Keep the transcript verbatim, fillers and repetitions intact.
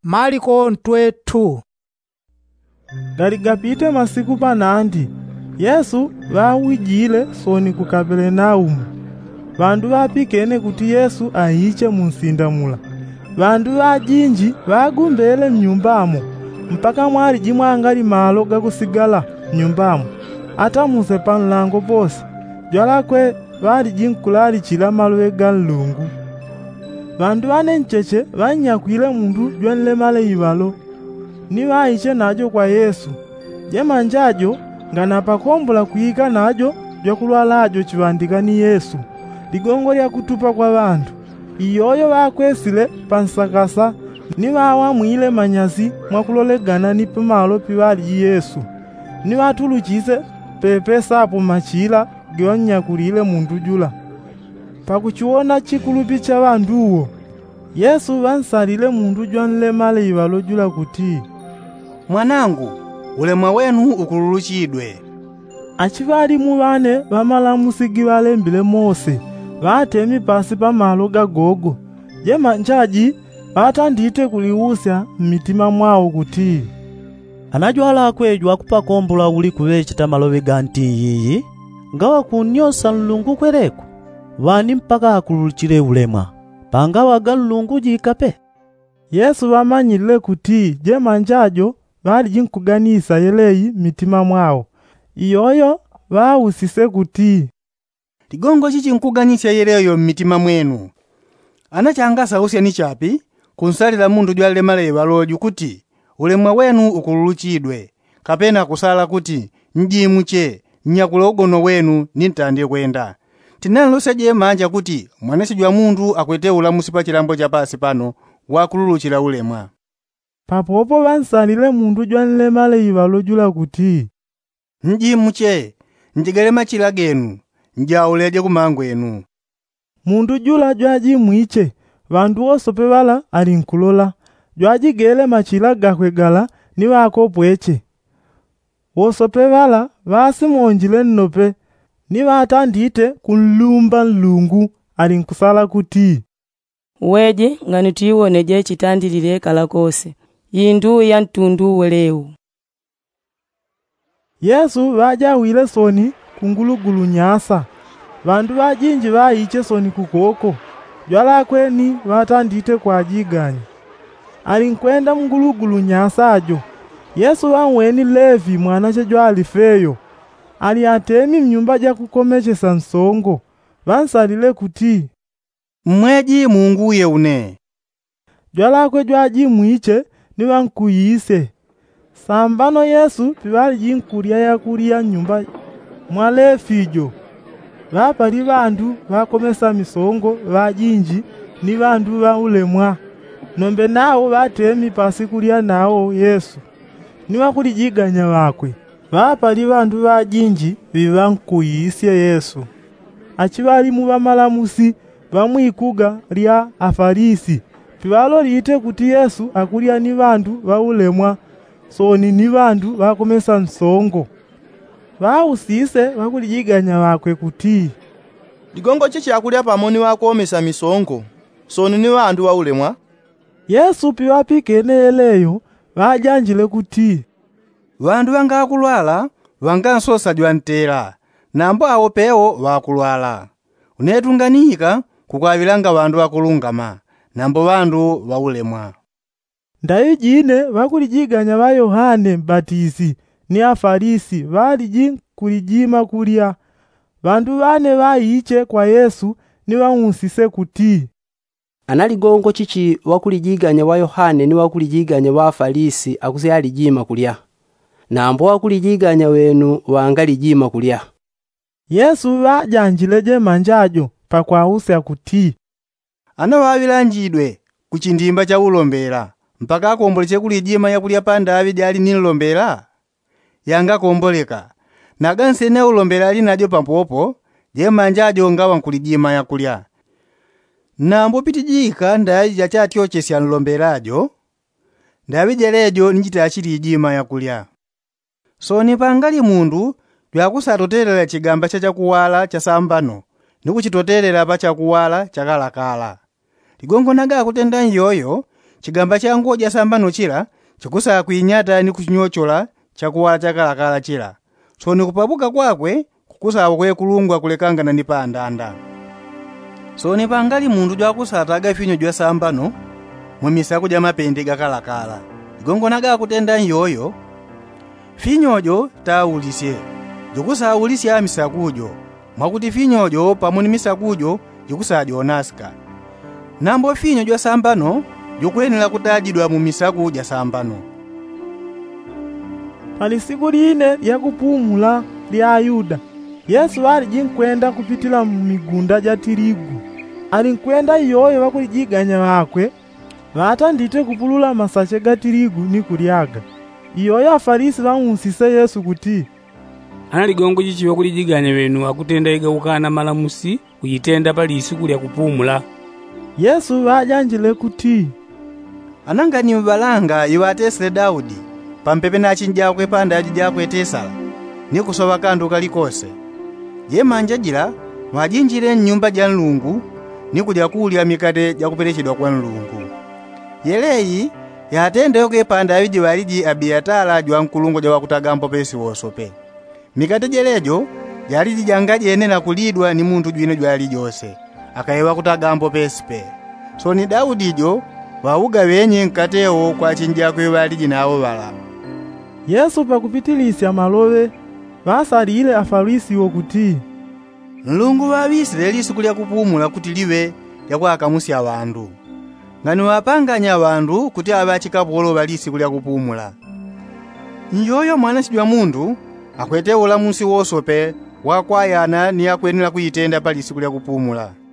Marko ntwetu. Gali gapite masiku panandi, Yesu wawijile soni ku Kapernaumu. Vandu vapikene kuti Yesu ahiche munsinda mula. Vandu vajinji vagumbele mnyumbamo, mpaka mwali jimwangali malo gakusigala mnyumbamo. Ata muse panlango posi, jwalakwe vali jinkulali chila malwe galungu. Vandu vane ncheche vanyakwile mundu jwenlemale ibalo, ni vaiche najo kwa Yesu. Jema njajo nganapakombola kuyika najo byakulwalajo chivandika ni Yesu, ligongo lya kutupa kwa vandu. Iyoyo vakwesile pansakasa ni vawa mwile manyazi mwakulolegana ni pamalo pivali Yesu. Ni vatuluchise pepe sapo machila gyonyakulile mundu jula. Pakuchiona chikulupi cha vanduwo, Yesu vansalile mundu jwanlemale ibalo jula kuti, "Mwanangu, ulemwa wenu ukululuchidwe." Achivali muvane vamalamusigi valembile Mose vatemi pasi pamalo gagogo. Jema njaji vatandite kuliwusya mmitima mwawo kuti, anajwala kwejwa kupakombola uli kuvechita malobe ganti yiyi, ngawa kunyosa nlungu kwereku, vani mpaka akululuchile ulemwa, panga waga nlungu jikape. Yesu vamanyile kuti jema njajo vali jinkuganisa yeleyi mitima mwawo. Iyoyo vawusise kuti, ligongo chichi nkuganisya yeleyo mmitima mwenu. Anachangasa usya ni chapi kunsalila mundu jwalemale ibalo jukuti ulemwa wenu ukululuchidwe, kapena kusala kuti njimuche nyakula ugono wenu nintande kwenda. Tinaloseje manja kuti mwanesi jwa mundu akwete ulamusi pa chilambo cha pasi pano wakululuchila ulemwa. Papopo vansalile mundu jwanlemale ibalo jula kuti, njimuche njigelema chila genu njauleje kumangwenu. Mundu jula jwaji mwiche vandu osope vala alinkulola, jwaji gele machila gakwegala ni wako pweche. Osope vala vasimonjile nnope ni vatandite kunlumba nlungu alinkusala kuti, weje ngani tuiwoneje chitandilile kalakose yindu ya ntundu weleu. Yesu vajawile soni kungulugulu nyasa. Vandu vajinji vaiche soni kukoko, jwalakwe ni vatandite kwa jiganya. Alinkwenda mngulugulu nyasa ajo. Yesu wamweni Levi mwanache jwa Alifeyo, ali atemi mnyumba ja kukomechesa nsongo. Vansalile kuti, mweji munguye une. Jwalakwe jwaji mwiche ni vankuyise. Sambano Yesu pivali jinkulia ya kulia nyumba mwa Lefijo. Vapali vandu vakomesa misongo vajinji ni vandu va ulemwa. Nombe nao vatemi pasi kulia nao Yesu ni wakulijiganya wakwe. Vapali vandu vajinji vivankuyisye Yesu. Achivali muvamalamusi vamwikuga lya Afarisi pivalo liite kuti Yesu akulia ni vandu va ulemwa, soni ni vandu vakomesa nsongo. Vawusise vakulijiganya wakwe kuti, ligongo chichi akulia pamoni wakomesa misongo, soni ni vandu wa ulemwa. Yesu piwapikene eleyo vajanjile kuti, vandu vanga kulwala vanga nsosa jwantera, nambo awo pewo vakulwala. Unetunganika kukwavilanga vandu vakulungama, nambo vandu va ulemwa. Ndayi jine vakulijiganya va Yohane Mbatizi ni Afarisi vali kulijima kulia. Vandu vane vaiche kwa Yesu ni vamusise kuti, analigongo chichi wakulijiganya wa Yohane ni wakulijiganya wa Afarisi akuze alijima kulia, nambo wakulijiganya wenu wangalijima kulia. Yesu vajanjileje manjajo pakwahusya kuti, ana wavilanjidwe kuchindimba cha ulombera mpaka akomboleche kulijima ya kulia pa Davidi ali nilombera yanga komboleka naganse ne ulombera ali najo pampopo je manjajo ngawa nkulijima ya kulia. Nambo pitijika ndayi ya chatyochesya nlomberajo Davidi lejo njita achilijima ya kulia. So ni pangali mundu twakusatoterera chigamba cha chakuwala cha sambano nikuchitoterera pa chakuwala chakalakala. Ligongo naga kutenda yoyo chigamba cha ngodya sambano chira chikusala kuinyata ni kuchinyochola chakuwala chakalakala chira. So ni kupabuka kwakwe kukusala kwe kulungwa kulekangana ni pa andanda. So ni pangali mundu jwakusataga finyo jwa sambano mumisa ja mapende gakalakala. Igongonaga kutenda nyoyo finyojo taulisye jokusawulisya misakujo mwakuti finyojo pamuni misakujo jokusajonaska. Nambo finyo jwa sambano jokwenela kutajidwa mu misaku ja sambano. Pali siku line yakupumula lya Ayuda, Yesu ali jinkwenda kupitila mu migunda ja tirigu. Ali nkwenda iyoyo bakulijiganya bakwe batandite kupulula masache ga tirigu ni kulyaga. Iyoyo afarisi bamunsise Yesu kuti ana ligongo chichi bakulijiganya benu akutenda igawukana malamusi kuyitenda pali isiku lya kupumula. Yesu bajanjile kuti ananga ni mbalanga iwatesile Daudi pampepe na chinja kwepanda ajija kwetesala ni kusoba kandu kalikose. Je manja jira mwajinjire nyumba ja Mulungu ni kudya kulya mikate ja kuperechedwa kwa Mulungu. Yeleyi yatende yokwepanda abiji waliji Abiatala jwa nkulungu ja wakutagambo pesi wosope. Mikate jelejo yaliji jangaje ene na kulidwa ni muntu jwine jwali jose akayewa kutagambo pesipe. So ni Daudi jo wauga wenye nkateo kwa chinja kwe waliji nawo bala. Yesu pakupitilisya malowe basalile afarisi wokuti Mulungu wa Bisirayeli isiku lya kupumula kuti liwe yakwakamusya abandu. Ngani wapanganya abandu kuti abachikapolo bali isiku lya kupumula. Njoyo mwana chidwa mundu akwete ulamusi wosope wakwayana ni akwenela kuyitenda pali isiku lya kupumula.